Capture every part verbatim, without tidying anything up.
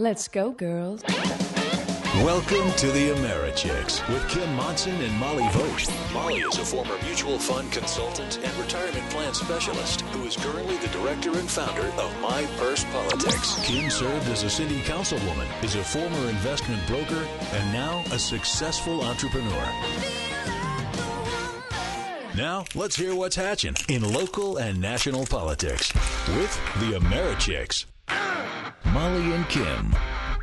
Let's go, girls. Welcome to the AmeriChicks with Kim Monson and Molly Vogt. Molly is a former mutual fund consultant and retirement plan specialist who is currently the director and founder of My Purse Politics. Kim served as a city councilwoman, is a former investment broker, and now a successful entrepreneur. Now, let's hear what's hatching in local and national politics with the AmeriChicks. Molly and Kim.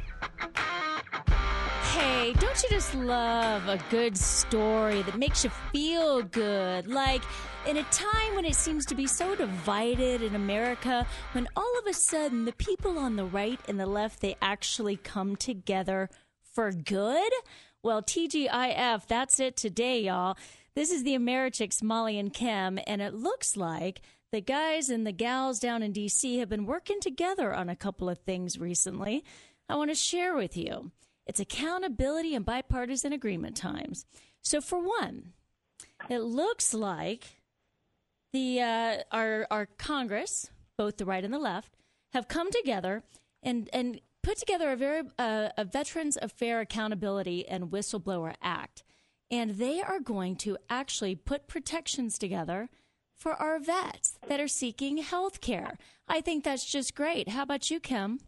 Hey, don't you just love a good story that makes you feel good? Like, in a time when it seems to be so divided in America, when all of a sudden the people on the right and the left, they actually come together for good? Well, T G I F, that's it today, y'all. This is the AmeriChicks, Molly and Kim, and it looks like the guys and the gals down in D C have been working together on a couple of things recently I want to share with you. It's accountability and bipartisan agreement times. So for one, it looks like the uh, our our Congress, both the right and the left, have come together and and put together a very uh, a Veterans Affairs Accountability and Whistleblower Act, and they are going to actually put protections together for our vets that are seeking health care. I think that's just great. How about you, Kim?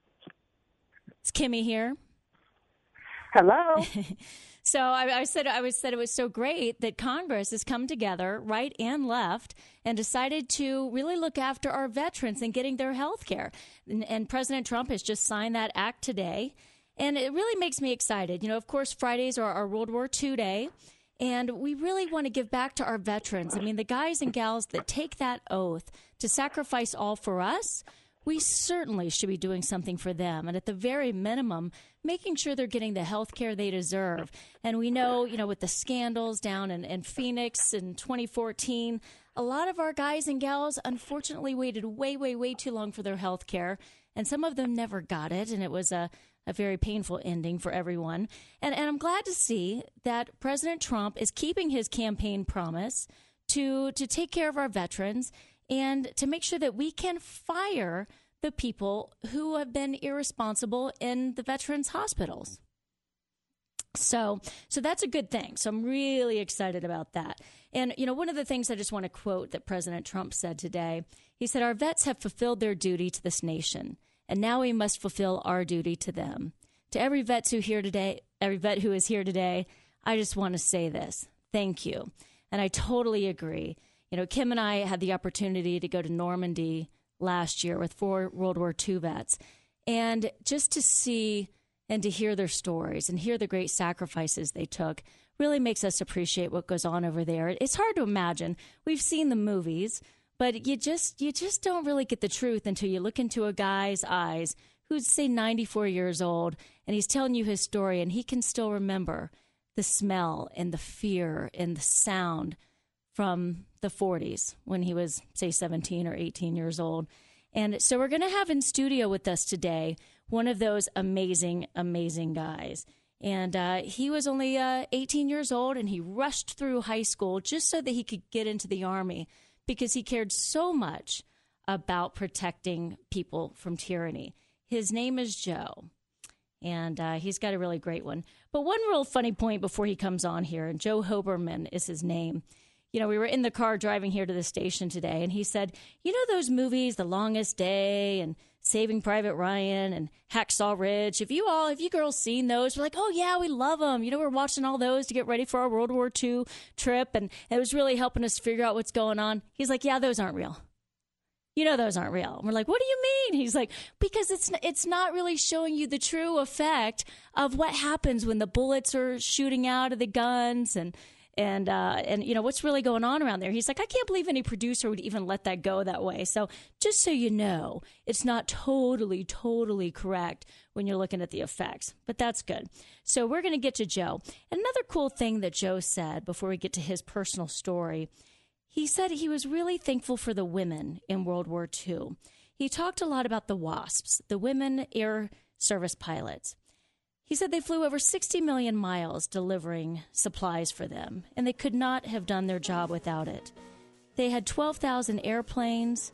It's Kimmy here. Hello. So I, I said I was said it was so great that Congress has come together, right and left, and decided to really look after our veterans and getting their health care. And, and President Trump has just signed that act today. And it really makes me excited. You know, of course, Fridays are our World War Two Day. And we really want to give back to our veterans. I mean, the guys and gals that take that oath to sacrifice all for us, we certainly should be doing something for them. And at the very minimum, making sure they're getting the health care they deserve. And we know, you know, with the scandals down in, in Phoenix in twenty fourteen, a lot of our guys and gals unfortunately waited way, way, way too long for their health care. And some of them never got it. And it was a A very painful ending for everyone. And, and I'm glad to see that President Trump is keeping his campaign promise to, to take care of our veterans and to make sure that we can fire the people who have been irresponsible in the veterans' hospitals. So, so that's a good thing. So I'm really excited about that. And, you know, one of the things I just want to quote that President Trump said today, he said, "Our vets have fulfilled their duty to this nation. And now we must fulfill our duty to them." To every vet who here today, every vet who is here today, I just want to say this: thank you. And I totally agree. You know, Kim and I had the opportunity to go to Normandy last year with four World War Two vets, and just to see and to hear their stories and hear the great sacrifices they took really makes us appreciate what goes on over there. It's hard to imagine. We've seen the movies, but you just you just don't really get the truth until you look into a guy's eyes who's, say, ninety-four years old, and he's telling you his story, and he can still remember the smell and the fear and the sound from the forties when he was, say, seventeen or eighteen years old. And so we're going to have in studio with us today one of those amazing, amazing guys. And uh, he was only uh, eighteen years old, and he rushed through high school just so that he could get into the Army, because he cared so much about protecting people from tyranny. His name is Joe, and uh, he's got a really great one. But one real funny point before he comes on here, and Joe Hoberman is his name. You know, we were in the car driving here to the station today, and he said, you know those movies, The Longest Day and Saving Private Ryan and Hacksaw Ridge? Have you all, have you girls seen those? We're like, oh, yeah, we love them. You know, we're watching all those to get ready for our World War Two trip, and it was really helping us figure out what's going on. He's like, yeah, those aren't real. You know those aren't real. And we're like, what do you mean? He's like, because it's it's not really showing you the true effect of what happens when the bullets are shooting out of the guns and And, uh, and you know, what's really going on around there. He's like, I can't believe any producer would even let that go that way. So just so you know, it's not totally, totally correct when you're looking at the effects. But that's good. So we're going to get to Joe. And another cool thing that Joe said before we get to his personal story, he said he was really thankful for the women in World War Two. He talked a lot about the WASPs, the Women Air Service Pilots. He said they flew over sixty million miles delivering supplies for them, and they could not have done their job without it. They had twelve thousand airplanes,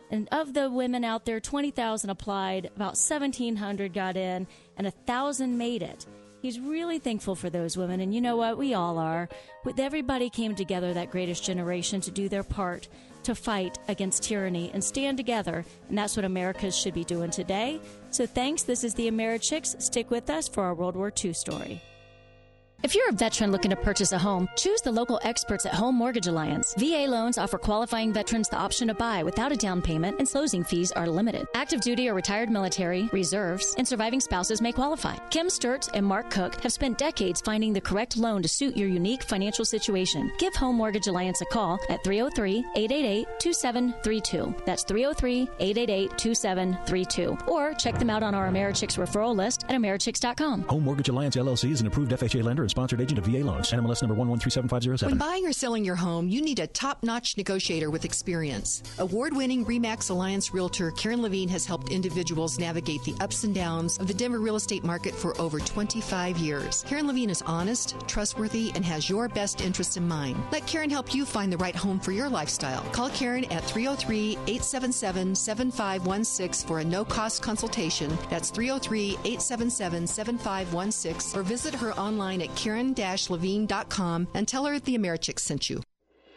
And of the women out there, twenty thousand applied, about seventeen hundred got in, and one thousand made it. He's really thankful for those women, and you know what? We all are. With everybody came together, that greatest generation, to do their part to fight against tyranny and stand together, and that's what America should be doing today. So thanks. This is the AmeriChicks. Stick with us for our World War Two story. If you're a veteran looking to purchase a home, choose the local experts at Home Mortgage Alliance. V A loans offer qualifying veterans the option to buy without a down payment, and closing fees are limited. Active duty or retired military, reserves, and surviving spouses may qualify. Kim Sturts and Mark Cook have spent decades finding the correct loan to suit your unique financial situation. Give Home Mortgage Alliance a call at three oh three, eight eight eight, two seven three two. That's three oh three, eight eight eight, two seven three two. Or check them out on our AmeriChicks referral list at Americhicks dot com. Home Mortgage Alliance, L L C is an approved F H A lender and sponsored agent of V A loans. N M L S number one one three seven five zero seven. When buying or selling your home, you need a top-notch negotiator with experience. Award-winning RE/MAX Alliance realtor Karen Levine has helped individuals navigate the ups and downs of the Denver real estate market for over twenty-five years. Karen Levine is honest, trustworthy, and has your best interests in mind. Let Karen help you find the right home for your lifestyle. Call Karen at three oh three, eight seven seven, seven five one six for a no-cost consultation. That's three oh three, eight seven seven, seven five one six, or visit her online at karen dash levine dot com and tell her the AmeriChicks sent you.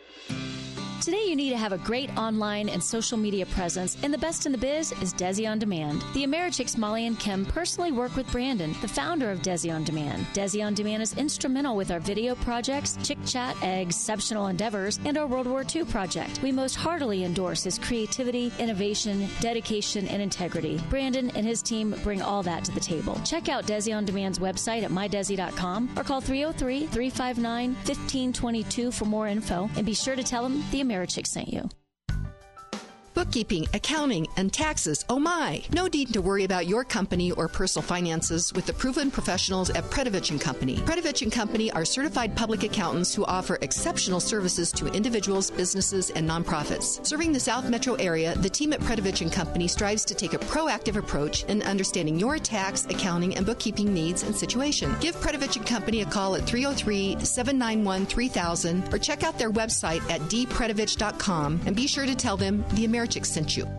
Today you need to have a great online and social media presence, and the best in the biz is Desi On Demand. The AmeriChicks Molly and Kim personally work with Brandon, the founder of Desi On Demand. Desi On Demand is instrumental with our video projects, Chick Chat, Exceptional Endeavors, and our World War Two project. We most heartily endorse his creativity, innovation, dedication, and integrity. Brandon and his team bring all that to the table. Check out Desi On Demand's website at my desi dot com or call three oh three, three five nine, one five two two for more info, and be sure to tell them the AmeriChicks sent you. Bookkeeping, accounting, and taxes. Oh my! No need to worry about your company or personal finances with the proven professionals at Predovich and Company. Predovich and Company are certified public accountants who offer exceptional services to individuals, businesses, and nonprofits. Serving the South Metro area, the team at Predovich and Company strives to take a proactive approach in understanding your tax, accounting, and bookkeeping needs and situation. Give Predovich and Company a call at three oh three, seven nine one, three thousand or check out their website at d predovich dot com and be sure to tell them the AmeriChicks sent you.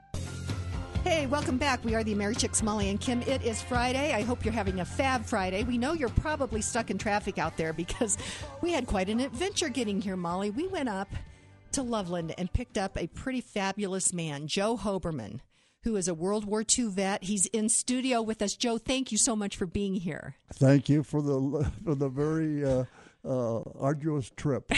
Hey, welcome back. We are the AmeriChicks, Molly and Kim. It is Friday. I hope you're having a fab Friday. We know you're probably stuck in traffic out there because we had quite an adventure getting here, Molly. We went up to Loveland and picked up a pretty fabulous man, Joe Hoberman, who is a World War Two vet. He's in studio with us. Joe, thank you so much for being here. Thank you for the for the very uh, uh, arduous trip.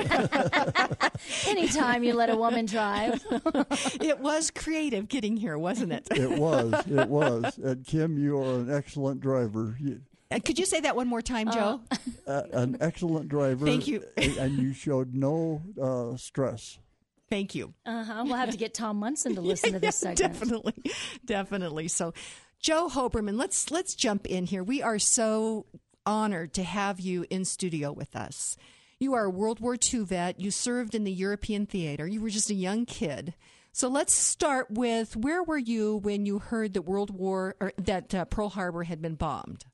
Anytime you let a woman drive. It was creative getting here, wasn't it? It was. It was. And Kim, you are an excellent driver. You, uh, could you say that one more time, Joe? uh, an excellent driver. Thank you. And you showed no uh, stress. Thank you. Uh-huh. We'll have to get Tom Munson to listen yeah, to this yeah, segment. Definitely. Definitely. So, Joe Hoberman, let's let's jump in here. We are so honored to have you in studio with us. You are a World War Two vet. You served in the European theater. You were just a young kid. So let's start with, where were you when you heard that World War or that uh, Pearl Harbor had been bombed?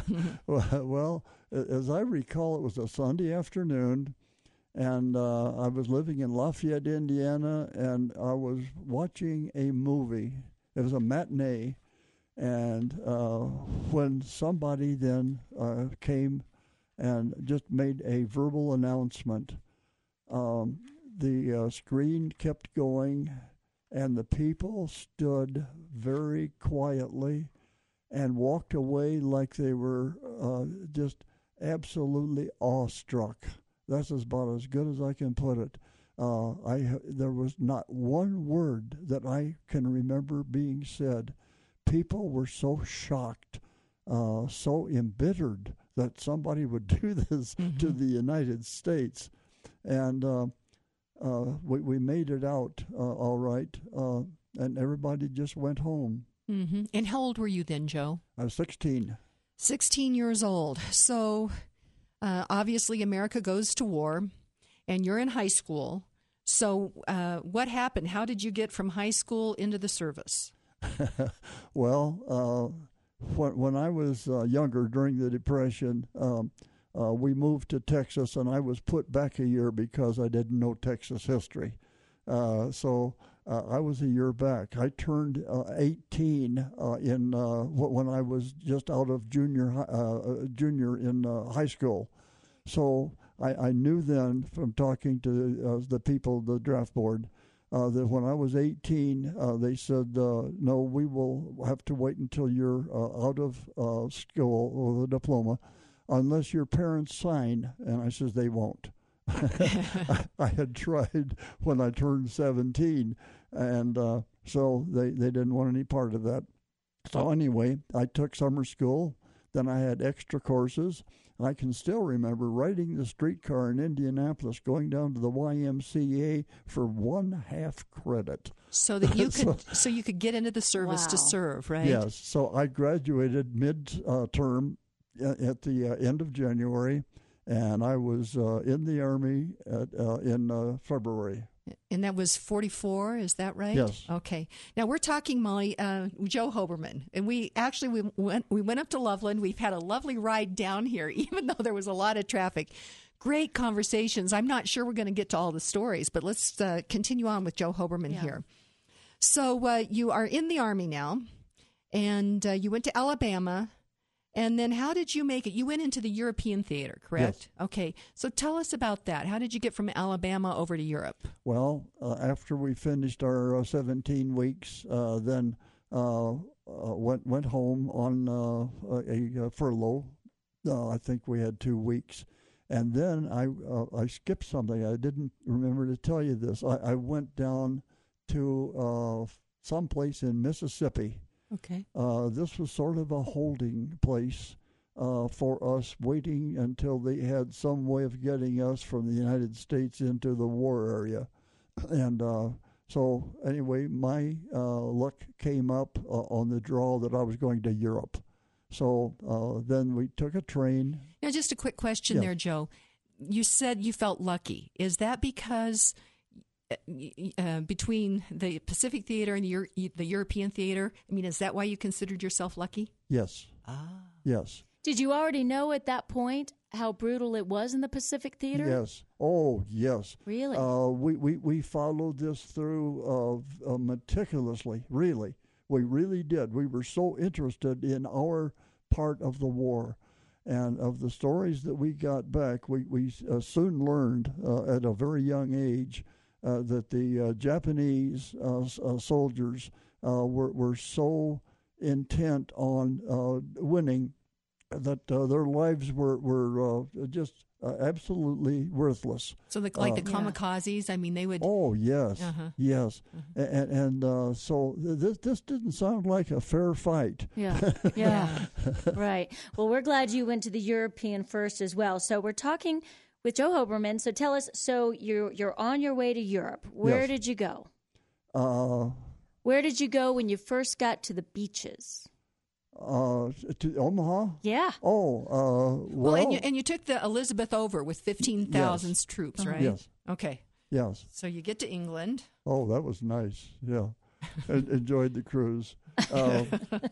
Well, as I recall, it was a Sunday afternoon, and uh, I was living in Lafayette, Indiana, and I was watching a movie. It was a matinee, and uh, when somebody then uh, came and just made a verbal announcement, um, the uh, screen kept going, and the people stood very quietly and walked away like they were uh, just absolutely awestruck. That's about as good as I can put it. Uh, I there was not one word that I can remember being said. People were so shocked, uh, so embittered that somebody would do this mm-hmm. to the United States. And uh, uh, we, we made it out uh, all right, uh, and everybody just went home. Mm-hmm. And how old were you then, Joe? I was sixteen. sixteen years old. So uh, obviously America goes to war, and you're in high school. So uh, what happened? How did you get from high school into the service? Well, uh, when, when I was uh, younger, during the Depression, um, uh, we moved to Texas, and I was put back a year because I didn't know Texas history. Uh, so uh, I was a year back. I turned uh, eighteen uh, in uh, when I was just out of junior hi- uh, junior in uh, high school. So I, I knew then from talking to uh, the people, the draft board, uh, that when I was eighteen, uh, they said, uh, no, we will have to wait until you're uh, out of uh, school with a diploma, unless your parents sign. And I says, they won't. I had tried when I turned seventeen, and uh, so they, they didn't want any part of that. So anyway, I took summer school. Then I had extra courses. And I can still remember riding the streetcar in Indianapolis, going down to the Y M C A for one half credit. So that you could, so, so you could get into the service Wow. to serve, right? Yes. So I graduated mid-term uh, at the uh, end of January, and I was uh, in the Army at, uh, in uh, February. And that was forty-four, is that right? Yes. Okay. Now we're talking, Molly, uh, Joe Hoberman, and we actually we went we went up to Loveland. We've had a lovely ride down here, even though there was a lot of traffic. Great conversations. I'm not sure we're going to get to all the stories, but let's uh, continue on with Joe Hoberman Yeah. here. So uh, you are in the Army now, and uh, you went to Alabama. And then how did you make it? You went into the European theater, correct? Yes. Okay. So tell us about that. How did you get from Alabama over to Europe? Well, uh, after we finished our uh, seventeen weeks, uh, then uh, uh, went went home on uh, a, a furlough. Uh, I think we had two weeks, and then I uh, I skipped something. I didn't remember to tell you this. I, I went down to uh, someplace in Mississippi. Okay. Uh, this was sort of a holding place uh, for us, waiting until they had some way of getting us from the United States into the war area. And uh, so, anyway, my uh, luck came up uh, on the draw that I was going to Europe. So uh, then we took a train. Now, just a quick question Yeah. there, Joe. You said you felt lucky. Is that because uh, between the Pacific Theater and the, Euro- the European Theater, I mean, is that why you considered yourself lucky? Yes. Ah. Yes. Did you already know at that point how brutal it was in the Pacific Theater? Yes. Oh, yes. Really? Uh, we, we, we followed this through uh, uh, meticulously, really. We really did. We were so interested in our part of the war. And of the stories that we got back, we, we uh, soon learned uh, at a very young age uh, that the uh, Japanese uh, uh, soldiers uh, were, were so intent on uh, winning that uh, their lives were, were uh, just uh, absolutely worthless. So, the, like Uh, the kamikazes, I mean, they would. Oh, yes, Uh-huh. yes. And, and uh, so th- this, this didn't sound like a fair fight. Yeah, yeah, right. Well, we're glad you went to the European first as well. So we're talking with Joe Hoberman. So tell us, so you're you're on your way to Europe. Where Yes. did you go? Uh, Where did you go when you first got to the beaches? uh, to Omaha? Yeah. Oh, uh, well, Well, and you, and you took the Elizabeth over with fifteen thousand Yes. troops, right? Yes. Okay. yes. So you get to England. Oh, that was nice. Yeah. En- enjoyed the cruise. Uh,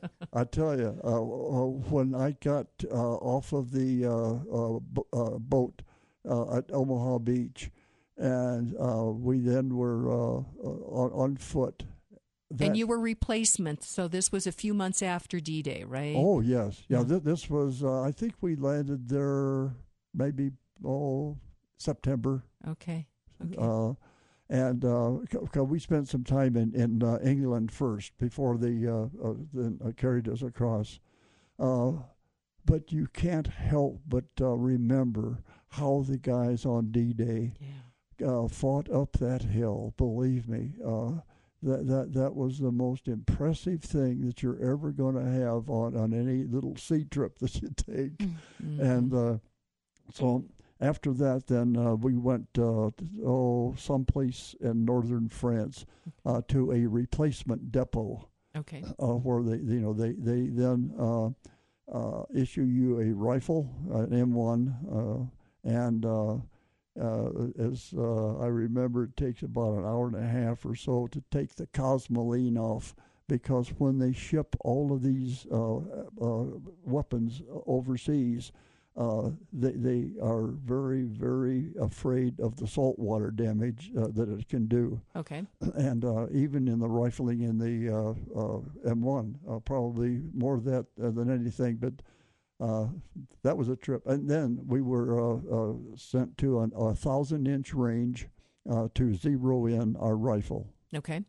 I tell you, uh, uh, when I got uh, off of the uh, uh, b- uh, boat uh, at Omaha Beach, and uh, we then were uh, uh, on, on foot. That- And you were replacement, so this was a few months after D-Day, right? Oh, yes. Yeah, Yeah. th- this was, uh, I think we landed there maybe, oh, September. Okay. Okay. Uh, and uh, c- c- we spent some time in, in uh, England first before they uh, uh, then, uh, carried us across. Uh, but you can't help but uh, remember how the guys on D-Day yeah. uh, fought up that hill, believe me. Uh, that, that that was the most impressive thing that you're ever going to have on, on any little sea trip that you take. Mm-hmm. And uh, so after that, then uh, we went uh, to, oh someplace in northern France uh, to a replacement depot Okay. uh, where they you know they they then uh, uh, issue you a rifle, an M one, uh, and uh, uh, as uh, I remember, it takes about an hour and a half or so to take the Cosmoline off, because when they ship all of these uh, uh, weapons overseas, uh, they they are very very afraid of the saltwater damage uh, that it can do. Okay. And uh, even in the rifling in the uh, uh, M one, uh, probably more of that uh, than anything. But uh, that was a trip. And then we were uh, uh, sent to an, a thousand inch range uh, to zero in our rifle. Okay.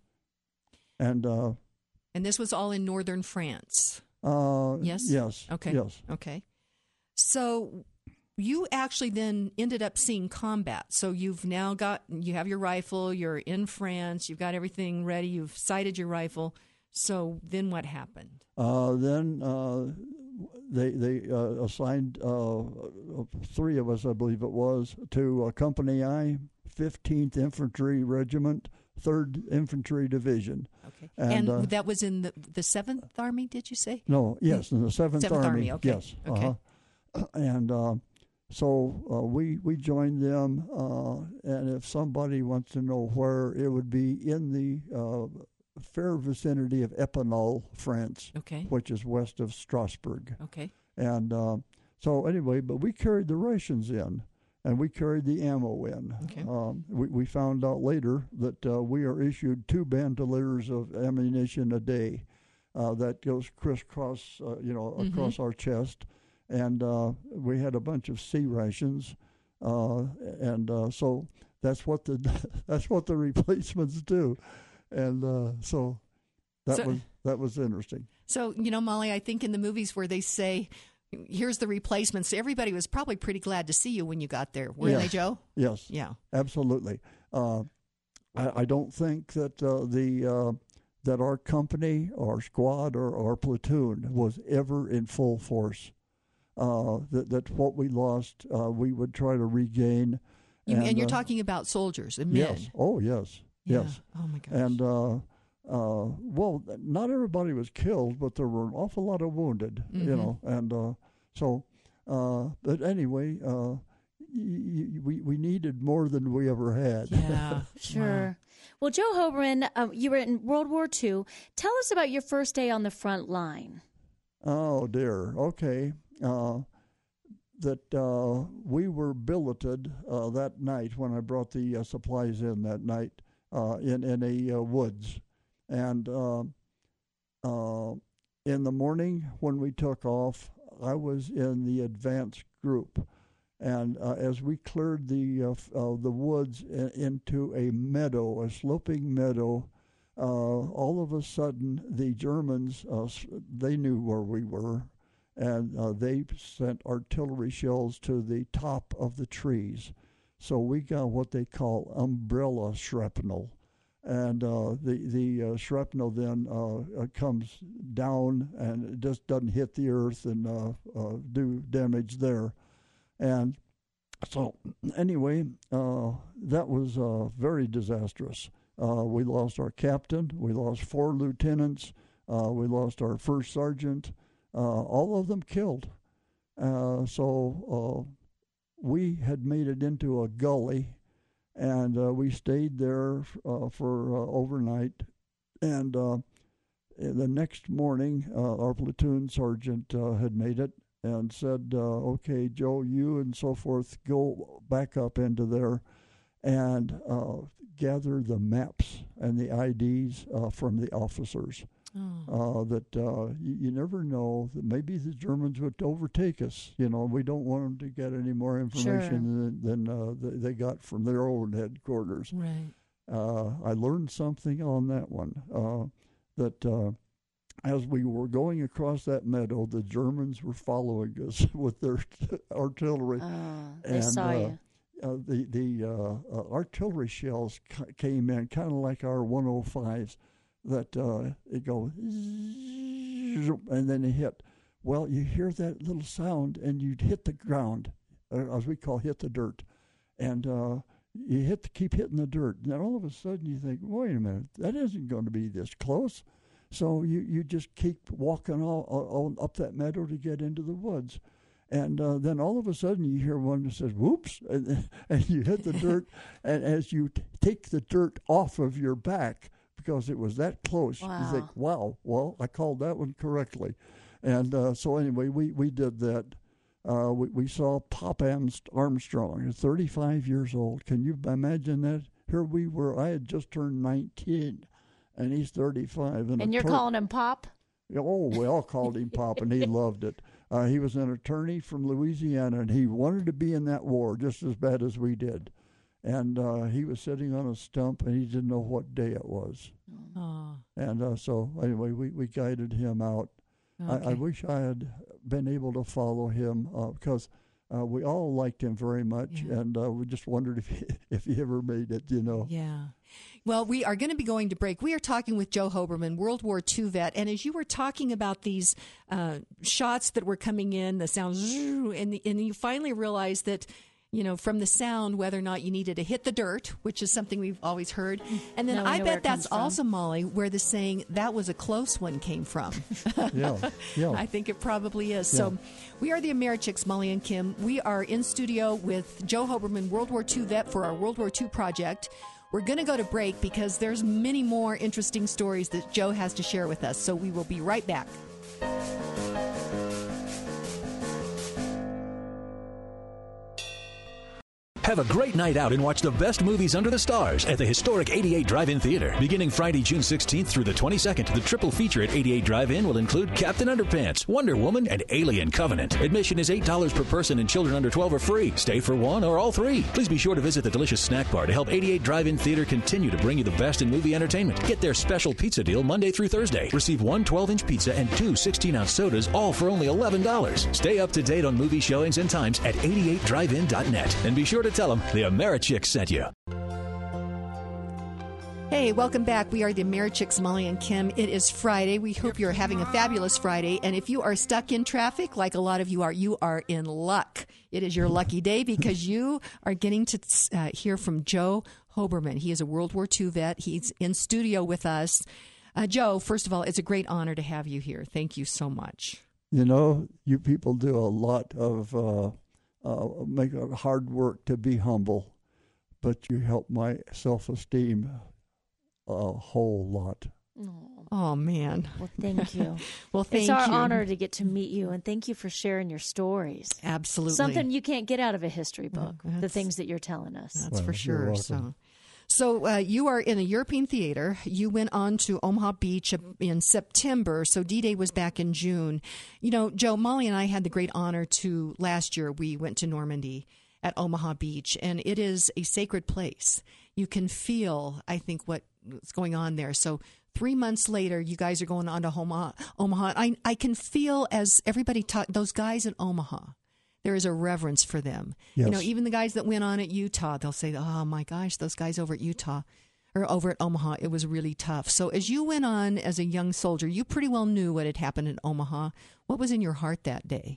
And uh, and this was all in northern France. Uh, yes. Yes. Okay. Yes. Okay. So you actually then ended up seeing combat. So you've now got, you have your rifle, you're in France, you've got everything ready, you've sighted your rifle. So then what happened? Uh, then uh, they they uh, assigned uh, three of us, I believe it was, to uh, Company I, fifteenth Infantry Regiment, third Infantry Division. Okay. And, And, uh, that was in the, the seventh Army, did you say? No, yes, in the seventh, seventh Army. Army, okay. Yes. Okay. Uh-huh. And uh, so uh, we we joined them, uh, and if somebody wants to know where, it would be in the uh, fair vicinity of Epinal, France, Okay. which is west of Strasbourg. Okay. And uh, so anyway, but we carried the rations in, and we carried the ammo in. Okay. Um, we, we found out later that uh, we are issued two bandoliers of ammunition a day. Uh, that goes crisscross, uh, you know, Mm-hmm. across our chest. And uh, we had a bunch of C rations, uh, and uh, so that's what the that's what the replacements do, and uh, so that So- was that was interesting. So, you know, Molly, I think in the movies where they say, here's the replacements, everybody was probably pretty glad to see you when you got there. Weren't Yes. they, Joe? Yes, Yeah. absolutely. Uh, I, I don't think that uh, the uh, that our company, our squad, or our platoon was ever in full force. Uh, that that what we lost, uh, we would try to regain. You, and, you're uh, talking about soldiers and men. Yes. Oh, yes. Yeah. Yes. Oh, my gosh. And, uh, uh, well, not everybody was killed, but there were an awful lot of wounded, Mm-hmm. you know. And uh, so, uh, but anyway, uh, y- y- we, we needed more than we ever had. Yeah. Sure. Well, Joe Hoberin, uh, you were in World War Two. Tell us about your first day on the front line. Oh, dear. Okay. Uh, that uh, we were billeted uh, that night when I brought the uh, supplies in that night uh, in, in a uh, woods. And uh, uh, in the morning when we took off, I was in the advance group. And uh, as we cleared the, uh, f- uh, the woods in, into a meadow, a sloping meadow, uh, all of a sudden the Germans, uh, s- they knew where we were. And uh, they sent artillery shells to the top of the trees. So we got what they call umbrella shrapnel. And uh, the, the uh, shrapnel then uh, uh, comes down and it just doesn't hit the earth and uh, uh, do damage there. And so anyway, uh, that was uh, very disastrous. Uh, we lost our captain. We lost four lieutenants. Uh, we lost our first sergeant. Uh, all of them killed. Uh, so uh, we had made it into a gully, and uh, we stayed there uh, for uh, overnight. And uh, the next morning, uh, our platoon sergeant uh, had made it and said, uh, okay, Joe, you and so forth, go back up into there and uh, gather the maps and the I Ds uh, from the officers. Oh. Uh, that uh, you, you never know that maybe the Germans would overtake us. You know, we don't want them to get any more information Sure. than, than uh, th- they got from their own headquarters. Right. Uh, I learned something on that one. Uh, that uh, as we were going across that meadow, the Germans were following us with their artillery. Oh, they And, saw uh, you. Uh, the the uh, uh, artillery shells ca- came in kind of like our one oh fives. That uh, it go and then it hit. Well, you hear that little sound, and you'd hit the ground, uh, as we call hit the dirt, and uh, you hit the, keep hitting the dirt. And then all of a sudden, you think, wait a minute, that isn't going to be this close. So you, you just keep walking all, all up that meadow to get into the woods. And uh, then all of a sudden you hear one that says, whoops, and, and you hit the dirt. And as you t- take the dirt off of your back, because it was that close, Wow. you think, wow, well, I called that one correctly. And uh, so anyway, we, we did that. uh, we, we saw Pop Armstrong, thirty-five years old. Can you imagine that? Here we were. I had just turned nineteen, and he's thirty-five. And, and you're tur- calling him Pop? Oh, we all called him Pop, and he loved it. Uh, he was an attorney from Louisiana, and he wanted to be in that war just as bad as we did. And uh, he was sitting on a stump, and he didn't know what day it was. Oh. And uh, so, anyway, we, we guided him out. Okay. I, I wish I had been able to follow him uh, because uh, we all liked him very much, Yeah. and uh, we just wondered if he, if he ever made it, you know. Yeah. Well, we are going to be going to break. We are talking with Joe Hoberman, World War Two vet. And as you were talking about these uh, shots that were coming in, the sound, and, and you finally realized that, you know, from the sound, whether or not you needed to hit the dirt, which is something we've always heard. And then No, I know where bet it comes that's from. also, Molly, where the saying, that was a close one came from. Yeah, yeah. I think it probably is. So we are the Americhicks, Molly and Kim. We are in studio with Joe Hoberman, World War Two vet, for our World War Two project. We're going to go to break because there's many more interesting stories that Joe has to share with us. So we will be right back. Have a great night out and watch the best movies under the stars at the historic eighty-eight Drive-In Theater. Beginning Friday, June sixteenth through the twenty-second, the triple feature at eighty-eight Drive-In will include Captain Underpants, Wonder Woman, and Alien Covenant. Admission is eight dollars per person and children under twelve are free. Stay for one or all three. Please be sure to visit the delicious snack bar to help eighty-eight Drive-In Theater continue to bring you the best in movie entertainment. Get their special pizza deal Monday through Thursday. Receive one twelve-inch pizza and two sixteen-ounce sodas, all for only eleven dollars. Stay up to date on movie showings and times at eighty-eight drive in dot net. And be sure to tell them the Americhicks sent you. Hey, welcome back. We are the Americhicks, Molly and Kim. It is Friday. We hope you're having a fabulous Friday. And if you are stuck in traffic, like a lot of you are, you are in luck. It is your lucky day because you are getting to uh, hear from Joe Hoberman. He is a World War Two vet. He's in studio with us. Uh, Joe, first of all, it's a great honor to have you here. Thank you so much. You know, you people do a lot of uh, uh, make it hard work to be humble, but you help my self-esteem a whole lot. Oh, man. Well, thank you. Well, thank it's our you. honor to get to meet you, and thank you for sharing your stories. Absolutely. Something you can't get out of a history book, Well, the things that you're telling us. That's Well, for you're sure. welcome. So, so uh, you are in a European theater. You went on to Omaha Beach in September. So D-Day was back in June. You know, Joe, Molly and I had the great honor to, last year, we went to Normandy at Omaha Beach, and it is a sacred place. You can feel, I think, what's going on there. So three months later, you guys are going on to Omaha. Omaha. I, I can feel, as everybody talk, those guys in Omaha, there is a reverence for them. Yes. You know, even the guys that went on at Utah, they'll say, oh, my gosh, those guys over at Utah or over at Omaha, it was really tough. So as you went on as a young soldier, you pretty well knew what had happened in Omaha. What was in your heart that day?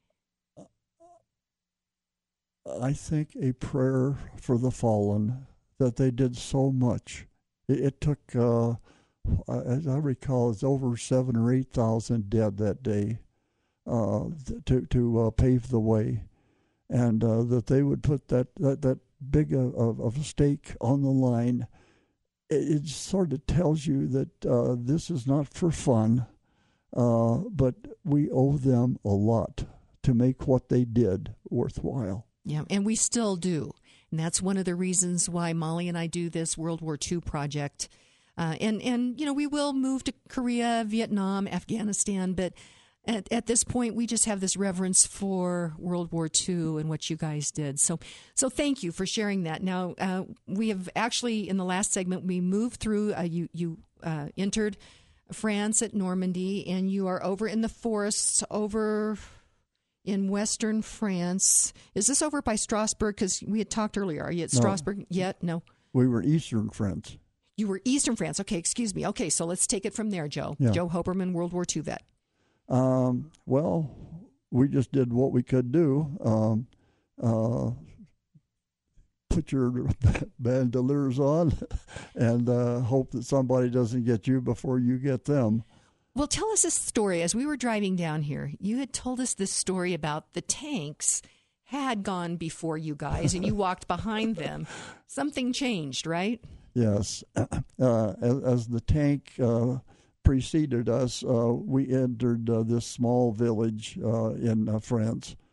I think a prayer for the fallen, that they did so much. It, it took, uh, as I recall, it's over seven or eight thousand dead that day uh, to to uh, pave the way, and uh, that they would put that that, that big of, of a stake on the line. It, it sort of tells you that uh, this is not for fun, uh, but we owe them a lot to make what they did worthwhile. Yeah, and we still do. And that's one of the reasons why Molly and I do this World War Two project. Uh, and, and, you know, we will move to Korea, Vietnam, Afghanistan, but at, at this point, we just have this reverence for World War Two and what you guys did. So so thank you for sharing that. Now, uh, we have actually, in the last segment, we moved through, uh, you, you uh, entered France at Normandy, and you are over in the forests over in western France. Is this over by Strasbourg? Because we had talked earlier. Are you at No. Strasbourg yet? No. We were Eastern France. You were Eastern France. Okay, excuse me. Okay, so let's take it from there, Joe. Yeah. Joe Hoberman, World War Two vet. Um, well, we just did what we could do. Um, uh, put your bandoliers on and uh, hope that somebody doesn't get you before you get them. Well, tell us this story. As we were driving down here, you had told us this story about the tanks had gone before you guys and you walked behind them. Something changed, right? Yes. Uh, as, as the tank uh, preceded us, uh, we entered uh, this small village uh, in uh, France.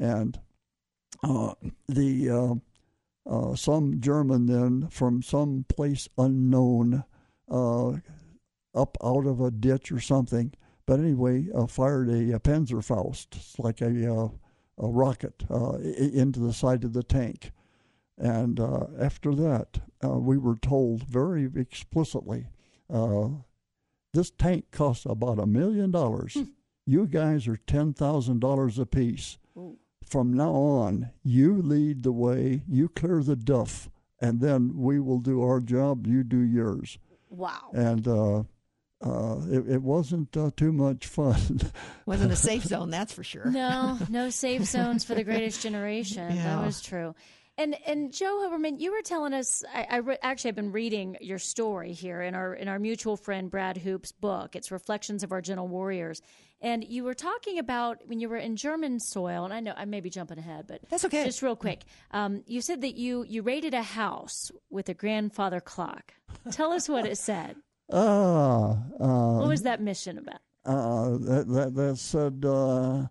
And uh, the uh, uh, some German then from some place unknown, uh, up out of a ditch or something, but anyway, uh, fired a, a Panzerfaust, it's like a, uh, a rocket, uh, into the side of the tank. And uh, after that, uh, we were told very explicitly, uh, this tank costs about a million dollars. You guys are ten thousand dollars apiece. Ooh. From now on, you lead the way, you clear the duff, and then we will do our job, you do yours. Wow. And uh, uh, it, it wasn't uh, too much fun. Wasn't a safe zone, that's for sure. No, no safe zones for the greatest generation. Yeah. That was true. And and Joe Huberman, you were telling us. I, I re- actually have been reading your story here in our in our mutual friend Brad Hoop's book. It's Reflections of Our Gentle Warriors, and you were talking about when you were in German soil. And I know I may be jumping ahead, but that's okay. Just real quick, um, you said that you you raided a house with a grandfather clock. Tell us what it said. Ah, uh, what was that mission about? Uh, that that that said, uh,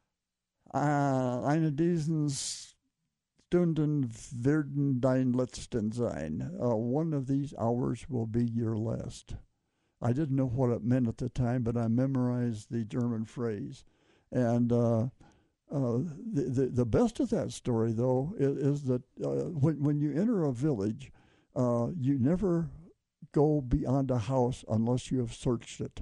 uh, eine dieses Stunden werden dein letzten sein. Uh, one of these hours will be your last. I didn't know what it meant at the time, but I memorized the German phrase. And uh, uh, the, the the best of that story, though, is, is that uh, when when you enter a village, uh, you never go beyond a house unless you have searched it.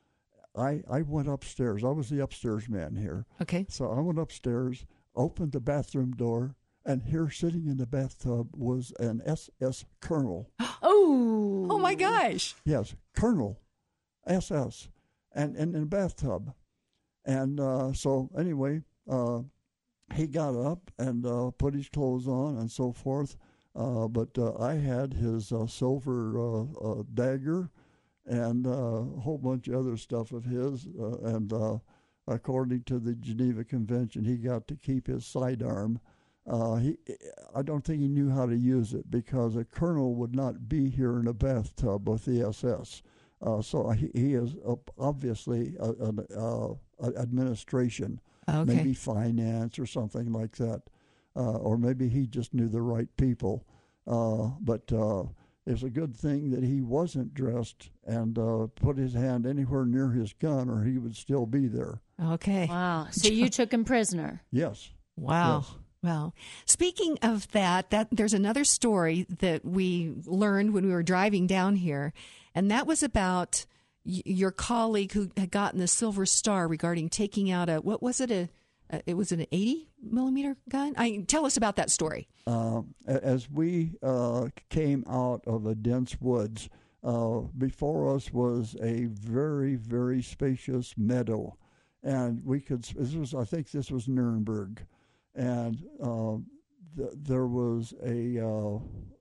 I I went upstairs. I was the upstairs man here. Okay. So I went upstairs, opened the bathroom door, and here sitting in the bathtub was an S S Colonel. Oh! Oh, my gosh. Yes, Colonel, S S, and, and in the bathtub. And uh, so anyway, uh, he got up and uh, put his clothes on and so forth. Uh, but uh, I had his uh, silver uh, uh, dagger and uh, a whole bunch of other stuff of his. Uh, and uh, according to the Geneva Convention, he got to keep his sidearm. Uh, he, I don't think he knew how to use it because a colonel would not be here in a bathtub with the S S. Uh, so he, he is obviously an administration, okay. maybe finance or something like that. Uh, or maybe he just knew the right people. Uh, but uh, it's a good thing that he wasn't dressed and uh, put his hand anywhere near his gun or he would still be there. Okay. Wow. So you took him prisoner. Yes. Wow. Yes. Well, speaking of that, that there's another story that we learned when we were driving down here, and that was about y- your colleague who had gotten the Silver Star regarding taking out a, what was it, a, a it was an eighty millimeter gun? I Tell us about that story. Uh, as we uh, came out of a dense woods, uh, before us was a very, very spacious meadow, and we could, this was, I think this was Nuremberg. And uh, th- there was a uh,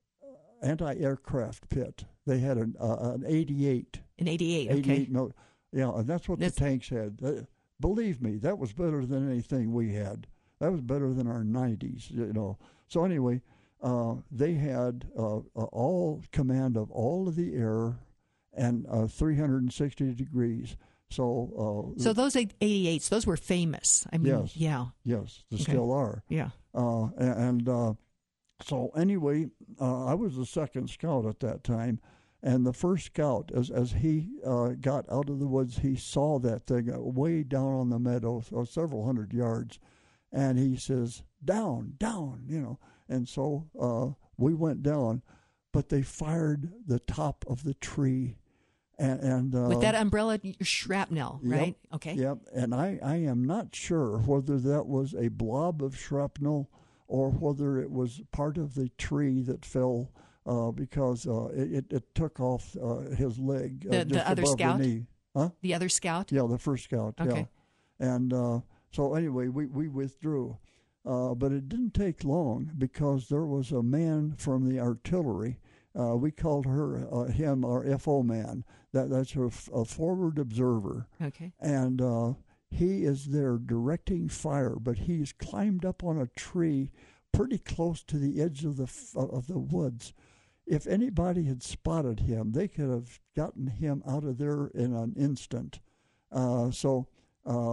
anti-aircraft pit. They had an uh, an eighty-eight. An eighty-eight, eighty-eight okay. mil- yeah, and that's what that's... the tanks had. Uh, believe me, that was better than anything we had. That was better than our nineties, you know. So anyway, uh, they had uh, uh, all command of all of the air and uh, three hundred sixty degrees. So, uh, so those eighty-eights, those were famous. I mean, yes, yeah, yes, they okay. still are. Yeah, uh, and uh, so anyway, uh, I was the second scout at that time, and the first scout, as as he uh, got out of the woods, he saw that thing way down on the meadow, so several hundred yards, and he says, "Down, down," you know. And so uh, we went down, but they fired the top of the tree. And, and uh, with that umbrella shrapnel, right? Yep, okay. Yep. And I, I am not sure whether that was a blob of shrapnel or whether it was part of the tree that fell uh, because uh, it, it took off uh, his leg. The, uh, just the other above scout? the knee. Huh? The other scout? Yeah, the first scout. Okay. Yeah. And uh, so anyway, we, we withdrew. Uh, but it didn't take long because there was a man from the artillery. Uh, we called her uh, him our F O man. That that's a, a forward observer. Okay. And uh, he is there directing fire, but he's climbed up on a tree, pretty close to the edge of the of the woods. If anybody had spotted him, they could have gotten him out of there in an instant. Uh, so uh,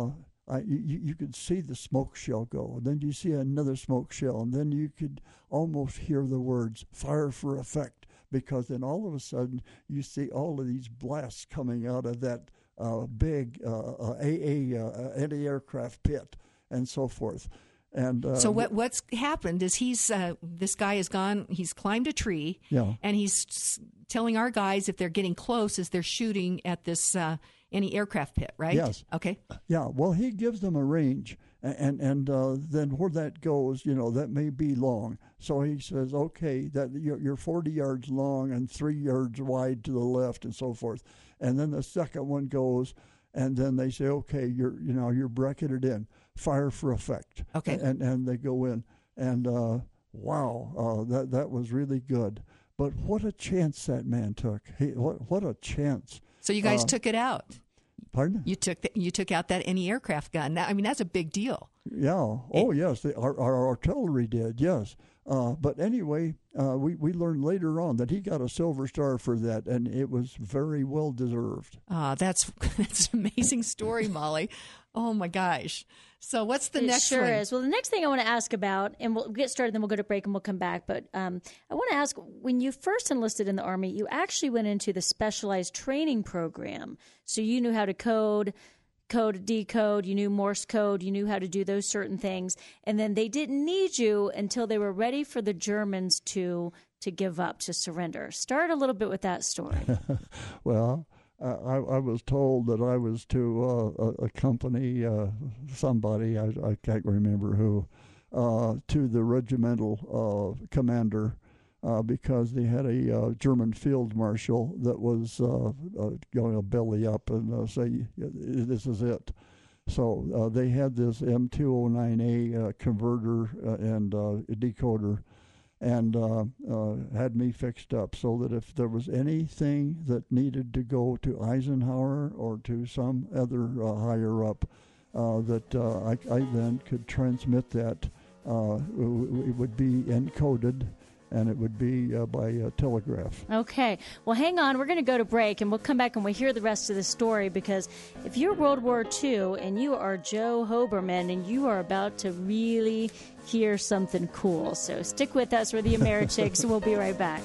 I, you, you could see the smoke shell go, and then you see another smoke shell, and then you could almost hear the words "fire for effect," because then all of a sudden you see all of these blasts coming out of that uh, big uh, uh, A A uh, anti-aircraft pit and so forth. And uh, so what what's happened is he's uh, this guy has gone. He's climbed a tree, yeah. and he's telling our guys if they're getting close, as they're shooting at this uh, anti-aircraft pit, right? Yes. Okay. Yeah. Well, he gives them a range, and and uh, then where that goes, you know, that may be long. So he says, okay, that you're, you're forty yards long and three yards wide to the left, and so forth. And then the second one goes, and then they say, okay, you're you know you're bracketed in. Fire for effect. Okay. And and they go in, and uh, wow, uh, that that was really good. But what a chance that man took! He, what what a chance! So you guys uh, took it out. Pardon? You took the, you took out that anti-aircraft gun. Now, I mean, that's a big deal. Yeah. Oh, yes. The, our, our artillery did. Yes. Uh, but anyway, uh, we we learned later on that he got a Silver Star for that, and it was very well deserved. Ah, uh, that's that's an amazing story, Molly. Oh my gosh! So what's the it next sure one? Sure is. Well, the next thing I want to ask about, and we'll get started, then we'll go to break and we'll come back. But um, I want to ask: when you first enlisted in the Army, you actually went into the specialized training program, so you knew how to code. Code, decode, you knew Morse code, you knew how to do those certain things, and then they didn't need you until they were ready for the Germans to to give up, to surrender. Start a little bit with that story. Well, uh, I, I was told that I was to uh, accompany uh, somebody, I, I can't remember who, uh, to the regimental uh, commander. Uh, because they had a uh, German field marshal that was uh, uh, going to belly up and uh, say, this is it. So uh, they had this M two oh nine A uh, converter uh, and uh, decoder, and uh, uh, had me fixed up so that if there was anything that needed to go to Eisenhower or to some other uh, higher up, uh, that uh, I, I then could transmit that. Uh, it would be encoded, and it would be uh, by uh, telegraph. Okay. Well, hang on. We're going to go to break, and we'll come back and we'll hear the rest of the story, because if you're World War Two and you are Joe Hoberman, and you are about to really hear something cool. So stick with us. We're the Americhicks. We'll be right back.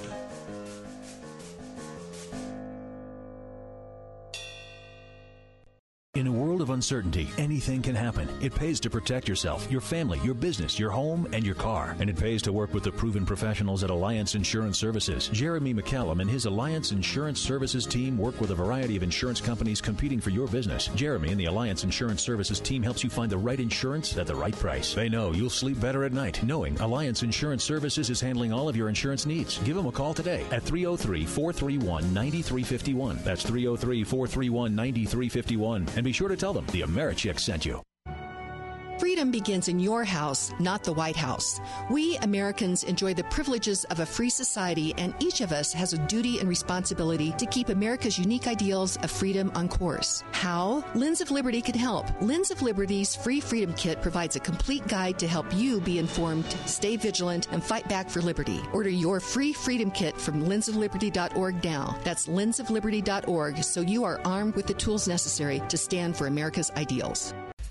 In a world of uncertainty, anything can happen. It pays to protect yourself, your family, your business, your home, and your car. And it pays to work with the proven professionals at Alliance Insurance Services. Jeremy McCallum and his Alliance Insurance Services team work with a variety of insurance companies competing for your business. Jeremy and the Alliance Insurance Services team helps you find the right insurance at the right price. They know you'll sleep better at night knowing Alliance Insurance Services is handling all of your insurance needs. Give them a call today at three oh three, four three one, nine three five one. That's three oh three, four three one, nine three five one. And be sure to tell them the Americhicks sent you. Freedom begins in your house, not the White House. We Americans enjoy the privileges of a free society, and each of us has a duty and responsibility to keep America's unique ideals of freedom on course. How? Lens of Liberty can help. Lens of Liberty's Free Freedom Kit provides a complete guide to help you be informed, stay vigilant, and fight back for liberty. Order your free Freedom Kit from lens of liberty dot org now. That's lens of liberty dot org, so you are armed with the tools necessary to stand for America's ideals.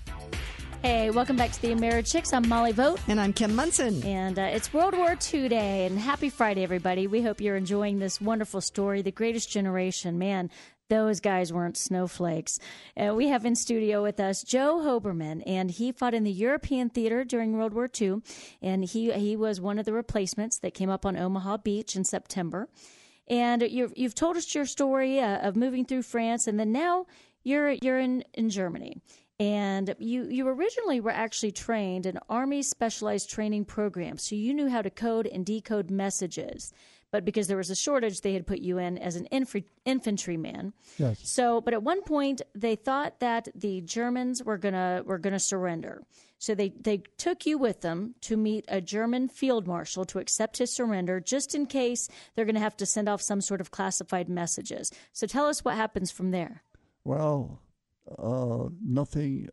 Hey, welcome back to the Americhicks. I'm Molly Vogt. And I'm Kim Munson. And uh, it's World War Two Day, and happy Friday, everybody. We hope you're enjoying this wonderful story, The Greatest Generation. Man, those guys weren't snowflakes. Uh, we have in studio with us Joe Hoberman, and he fought in the European theater during World War Two, and he, he was one of the replacements that came up on Omaha Beach in September. And you've, you've told us your story uh, of moving through France, and then now you're, you're in, in Germany. And you, you originally were actually trained in Army Specialized Training Program, so you knew how to code and decode messages. But because there was a shortage, they had put you in as an inf- infantryman. Yes. So, but at one point, they thought that the Germans were gonna were gonna surrender. So they, they took you with them to meet a German field marshal to accept his surrender, just in case they're going to have to send off some sort of classified messages. So tell us what happens from there. Well, Uh, nothing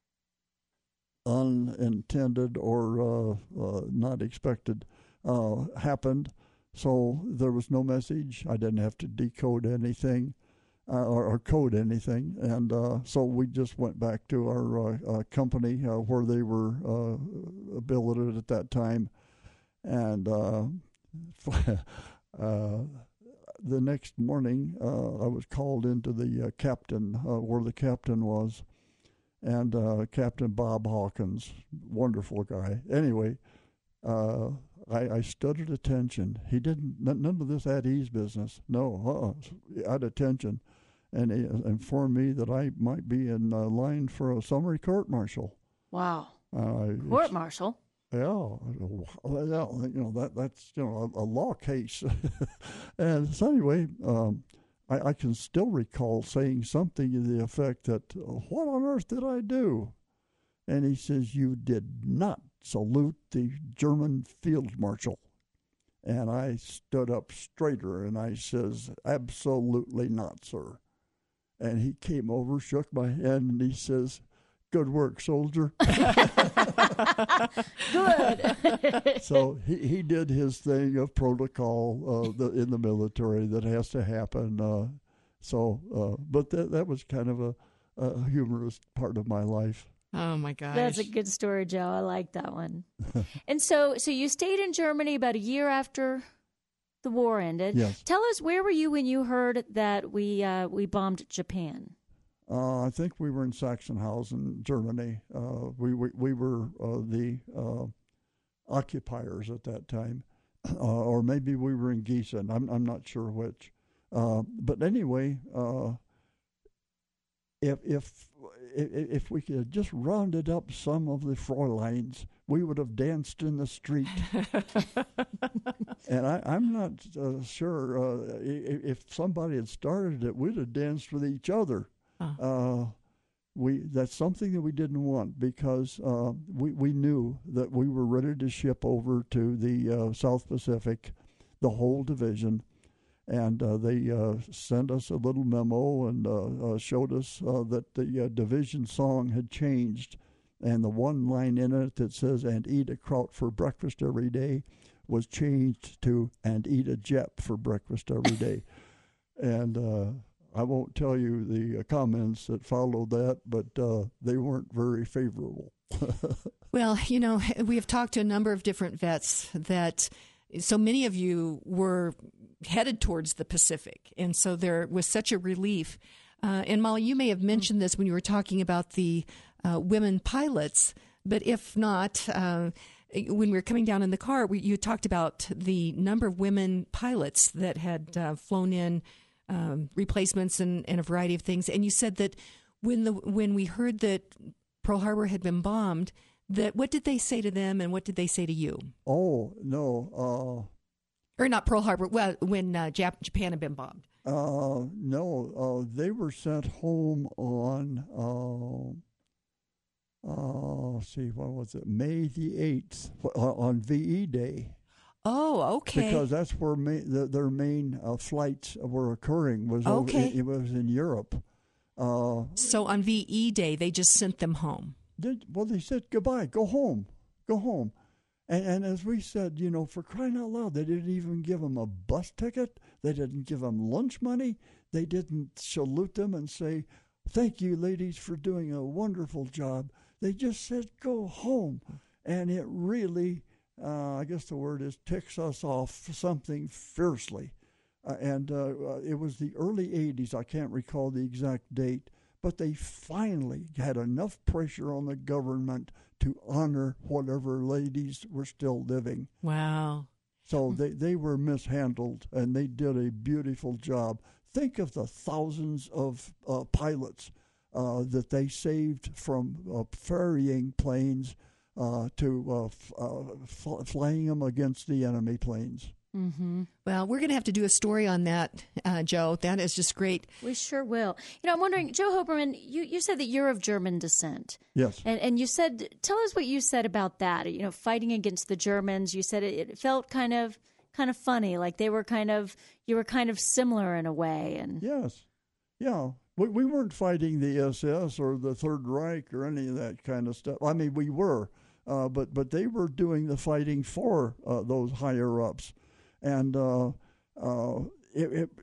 unintended or uh, uh, not expected uh, happened. So there was no message. I didn't have to decode anything. uh, or, or code anything. And uh, so we just went back to our uh, uh, company uh, where they were uh, billeted at that time. And uh, uh, the next morning, uh, I was called into the uh, captain, uh, where the captain was. And uh, Captain Bob Hawkins, wonderful guy. Anyway, uh, I, I stood at attention. He didn't, none of this at ease business. No, uh-uh, at attention. And he informed me that I might be in uh, line for a summary court-martial. Wow. Uh, Court-martial? Yeah, well, you know, that that's, you know, a, a law case. And so anyway, um, I, I can still recall saying something to the effect that, what on earth did I do? And he says, you did not salute the German field marshal. And I stood up straighter and I says, absolutely not, sir. And he came over, shook my hand, and he says, good work, soldier. Good. So he, he did his thing of protocol uh, the, in the military that has to happen. Uh, so, uh, but that that was kind of a, a humorous part of my life. Oh my gosh, that's a good story, Joe. I like that one. And so, so you stayed in Germany about a year after the war ended. Yes. Tell us, where were you when you heard that we uh, we bombed Japan? Uh, I think we were in Sachsenhausen, Germany. Uh, we, we we were uh, the uh, occupiers at that time, uh, or maybe we were in Gießen. I'm I'm not sure which. Uh, but anyway, uh, if if if we could just rounded up some of the Fräuleins, we would have danced in the street. And I, I'm not uh, sure uh, if somebody had started it, we'd have danced with each other. Uh, we that's something that we didn't want, because uh, we we knew that we were ready to ship over to the uh, South Pacific, the whole division, and uh, they uh, sent us a little memo and uh, uh, showed us uh, that the uh, division song had changed, and the one line in it that says "and eat a kraut for breakfast every day" was changed to "and eat a Jap for breakfast every day," and. Uh, I won't tell you the uh, comments that followed that, but uh, they weren't very favorable. Well, you know, we have talked to a number of different vets that so many of you were headed towards the Pacific, and so there was such a relief. Uh, and Molly, you may have mentioned this when you were talking about the uh, women pilots, but if not, uh, when we were coming down in the car, we, you talked about the number of women pilots that had uh, flown in Um, replacements and, and a variety of things. And you said that when the when we heard that Pearl Harbor had been bombed, that what did they say to them and what did they say to you? Oh, no. Uh, or not Pearl Harbor, well, when uh, Jap- Japan had been bombed. Uh, no, uh, they were sent home on, uh, uh, let's see, what was it, May the eighth, on V E Day. Oh, okay. Because that's where ma- the, their main uh, flights were occurring. Was okay. over, it, it was in Europe. Uh, so on V E Day, they just sent them home. Did, well, they said, goodbye, go home, go home. And, and as we said, you know, for crying out loud, they didn't even give them a bus ticket. They didn't give them lunch money. They didn't salute them and say, thank you, ladies, for doing a wonderful job. They just said, go home. And it really... Uh, I guess the word is ticks us off something fiercely. Uh, and uh, uh, it was the early eighties, I can't recall the exact date, but they finally had enough pressure on the government to honor whatever ladies were still living. Wow. So they, they were mishandled, and they did a beautiful job. Think of the thousands of uh, pilots uh, that they saved from uh, ferrying planes Uh, to uh, f- uh, f- flying them against the enemy planes. Mm-hmm. Well, we're going to have to do a story on that, uh, Joe. That is just great. We sure will. You know, I'm wondering, Joe Hoberman, you, you said that you're of German descent. Yes. And and you said, tell us what you said about that. You know, fighting against the Germans. You said it, it felt kind of kind of funny, like they were kind of you were kind of similar in a way. And yes, yeah. We we weren't fighting the S S or the Third Reich or any of that kind of stuff. I mean, we were. Uh, but but they were doing the fighting for uh, those higher ups, and uh, uh, it, it,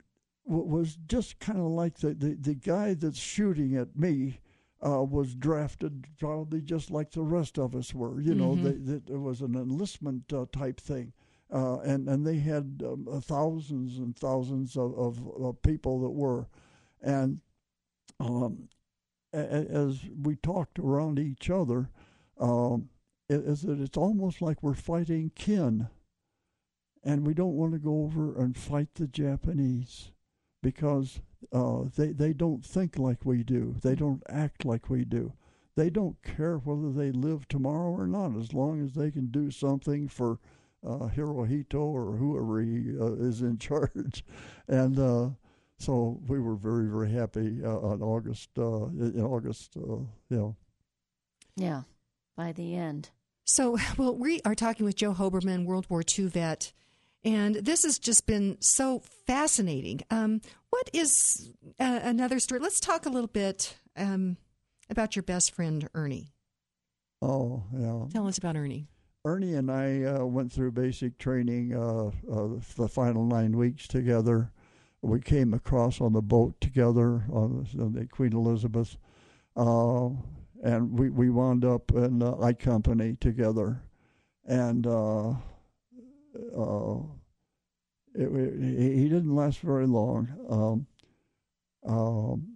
was just kind of like the, the, the guy that's shooting at me uh, was drafted probably just like the rest of us were. You know, Mm-hmm. they, they, it was an enlistment uh, type thing. Uh, and, and they had um, uh, thousands and thousands of, of, of people that were. And um, a, as we talked around each other, um, it, is that it's almost like we're fighting kin. And we don't want to go over and fight the Japanese because uh, they, they don't think like we do. They don't act like we do. They don't care whether they live tomorrow or not, as long as they can do something for uh, Hirohito or whoever he uh, is in charge. And uh, so we were very, very happy uh, on August, uh, in August, uh, you know. Yeah, by the end. So, well, we are talking with Joe Hoberman, World War Two vet, and this has just been so fascinating. Um, what is uh, another story? Let's talk a little bit um, about your best friend, Ernie. Oh, yeah. Tell us about Ernie. Ernie and I uh, went through basic training uh, uh, the final nine weeks together. We came across on the boat together on the Queen Elizabeth, uh, and we, we wound up in uh, I Company together. And uh, uh, it, it, he didn't last very long. Um, um,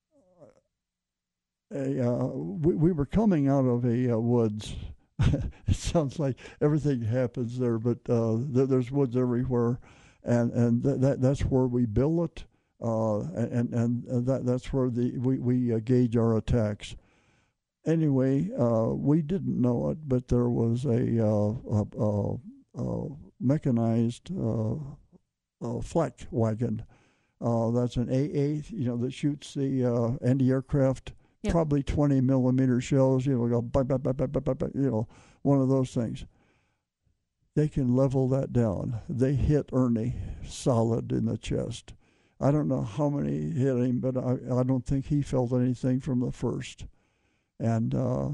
a, uh, we, we were coming out of a uh, woods. It sounds like everything happens there, but uh, th- there's woods everywhere, and and th- that that's where we billet, uh, and and that that's where the we we uh, gauge our attacks. Anyway, uh, we didn't know it, but there was a, uh, a, a, a mechanized uh, a flak wagon. Uh, that's an A A, you know, that shoots the uh, anti-aircraft. Yep. Probably twenty millimeter shells, you know, go, bah, bah, bah, bah, bah, bah, bah, you know, one of those things. They can level that down. They hit Ernie solid in the chest. I don't know how many hit him, but I, I don't think he felt anything from the first. And uh,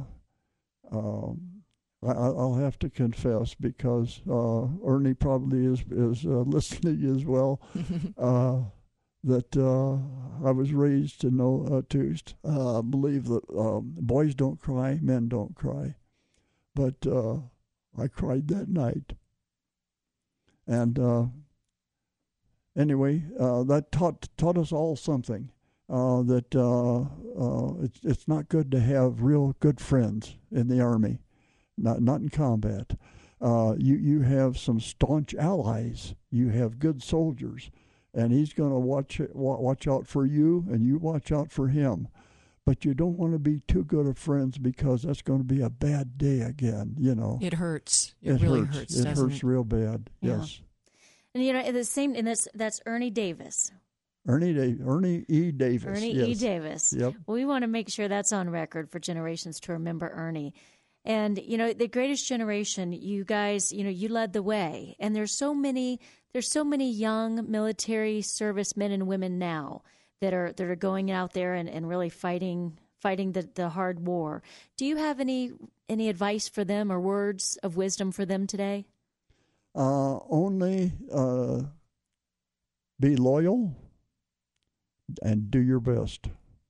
um, I, I'll have to confess, because uh, Ernie probably is, is uh, listening as well, uh, that uh, I was raised to know uh, to uh, believe that um, boys don't cry, men don't cry. But uh, I cried that night. And uh, anyway, uh, that taught taught us all something, uh, that uh, uh, it's it's not good to have real good friends in the Army, not not in combat. Uh, you you have some staunch allies. You have good soldiers. And he's going to watch watch out for you, and you watch out for him. But you don't want to be too good of friends, because that's going to be a bad day again, you know. It hurts. It, it really hurts. hurts, It doesn't hurts it? real bad, Yeah. yes. And, you know, the same, and that's, that's Ernie Davis. Ernie da- Ernie E. Davis. Ernie yes. E. Davis. Yep. We want to make sure that's on record for generations to remember Ernie. And, you know, the greatest generation, you guys, you know, you led the way. And there's so many, there's so many young military service men and women now that are that are going out there and, and really fighting fighting the, the hard war. Do you have any any advice for them or words of wisdom for them today? Uh, only uh, be loyal and do your best.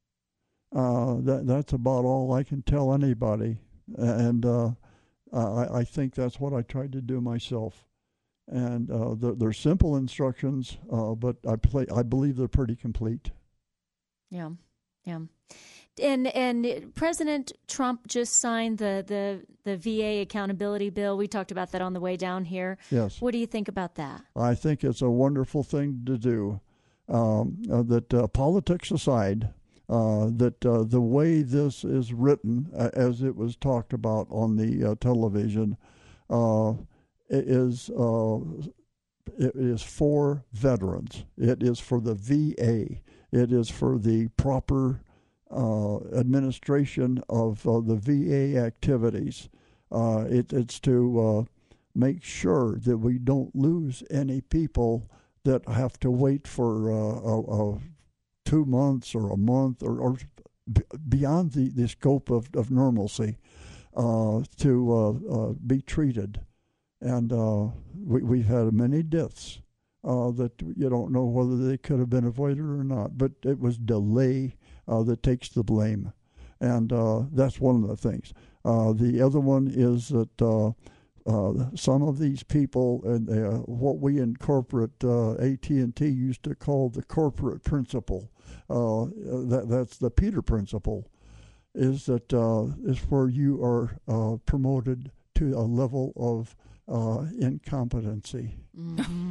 Uh, that that's about all I can tell anybody. And uh, I, I think that's what I tried to do myself. And uh, they're, they're simple instructions, uh, but I play. I believe they're pretty complete. Yeah, yeah. And and President Trump just signed the, the, the V A accountability bill. We talked about that on the way down here. Yes. What do you think about that? I think it's a wonderful thing to do. Um, uh, that uh, politics aside, uh, that uh, the way this is written, uh, as it was talked about on the uh, television, uh, it is uh, it is for veterans. It is for the V A. It is for the proper uh, administration of uh, the V A activities. Uh, it, it's to uh, make sure that we don't lose any people that have to wait for uh, a, a two months or a month or, or b- beyond the, the scope of, of normalcy uh, to uh, uh, be treated. And uh, we, we've had many deaths uh, that you don't know whether they could have been avoided or not. But it was delay uh, that takes the blame. And uh, that's one of the things. Uh, the other one is that uh, uh, some of these people, and uh, what we in corporate uh, A T and T used to call the corporate principle, uh, that, that's the Peter principle, is that uh, is where you are uh, promoted to a level of uh, incompetency. Mm-hmm.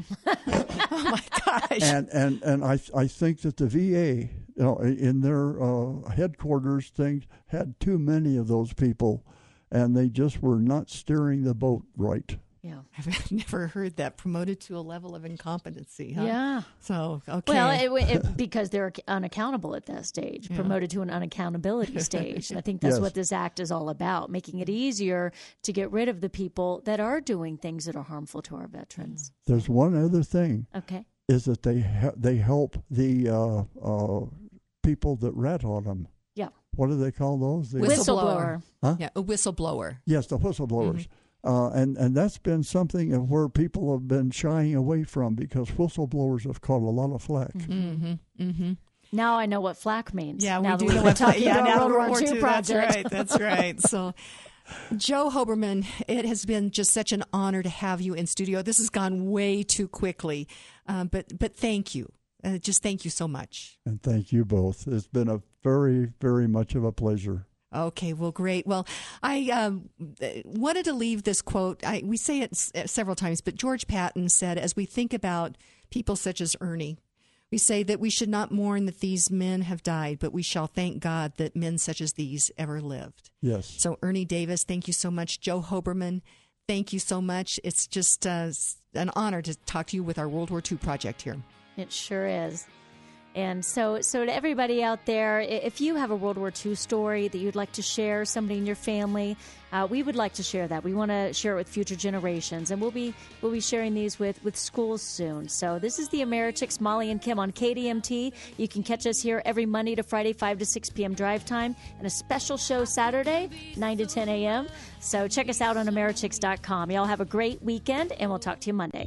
Oh my gosh! And and and I I think that the V A, you know, in their uh, headquarters things had too many of those people, and they just were not steering the boat right. Yeah, I've never heard that, promoted to a level of incompetency. Huh? Yeah. So okay. Well, it, it, because they're unaccountable at that stage, yeah. promoted to an unaccountability stage. And I think that's yes. what this act is all about, making it easier to get rid of the people that are doing things that are harmful to our veterans. There's one other thing. Okay. Is that they ha- they help the uh, uh, people that rat on them. Yeah. What do they call those? The whistleblower. Huh? Yeah, a whistleblower. Yes, the whistleblowers. Mm-hmm. Uh, and, and that's been something of where people have been shying away from because whistleblowers have caught a lot of flack. Mm-hmm. Mm-hmm. Now I know what flack means. Yeah, now we do know what flack means. Yeah, now World War Two project. That's right. That's right. So, Joe Hoberman, it has been just such an honor to have you in studio. This has gone way too quickly, uh, but but thank you. Uh, just thank you so much. And thank you both. It's been a very, very much of a pleasure. Okay, well, great. Well, I um, wanted to leave this quote. I, we say it s- several times, but George Patton said, as we think about people such as Ernie, we say that we should not mourn that these men have died, but we shall thank God that men such as these ever lived. Yes. So, Ernie Davis, thank you so much. Joe Hoberman, thank you so much. It's just uh, an honor to talk to you with our World War Two project here. It sure is. And so, so to everybody out there, if you have a World War Two story that you'd like to share, somebody in your family, uh, we would like to share that. We want to share it with future generations, and we'll be we'll be sharing these with, with schools soon. So this is the Americhicks, Molly and Kim on K D M T. You can catch us here every Monday to Friday, five to six p.m. drive time, and a special show Saturday, nine to ten a.m. So check us out on Americhicks dot com. Y'all have a great weekend, and we'll talk to you Monday.